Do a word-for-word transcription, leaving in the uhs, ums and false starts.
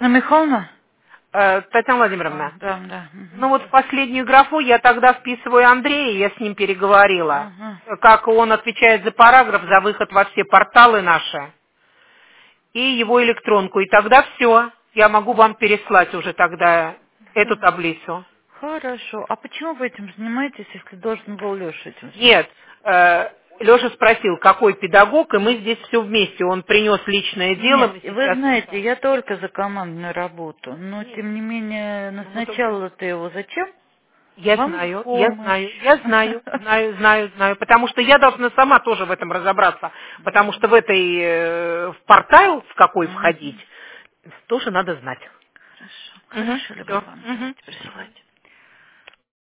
Анна Михайловна? Э, Татьяна А, Владимировна, да, да. Угу. ну вот в последнюю графу я тогда вписываю Андрея, я с ним переговорила, Ага. как он отвечает за параграф, за выход во все порталы наши, и его электронку, и тогда все, я могу вам переслать уже тогда эту таблицу. Хорошо. А почему вы этим занимаетесь, если должен был Леша этим заниматься? Нет, э, Леша спросил, какой педагог, и мы здесь все вместе, он принес личное дело, Нет, мы вы сейчас... знаете, я только за командную работу, но Нет, тем не менее ну, мы только... назначала-то его зачем? Я Вам в знаю, я знаю, помощь. я знаю, знаю, знаю, знаю, потому что я должна сама тоже в этом разобраться, потому что в этой, э, в портал, в какой Мгм. входить, тоже надо знать. Хорошо. Угу, Хорошо, Любовь все. Ивановна, Угу. давайте присылайте.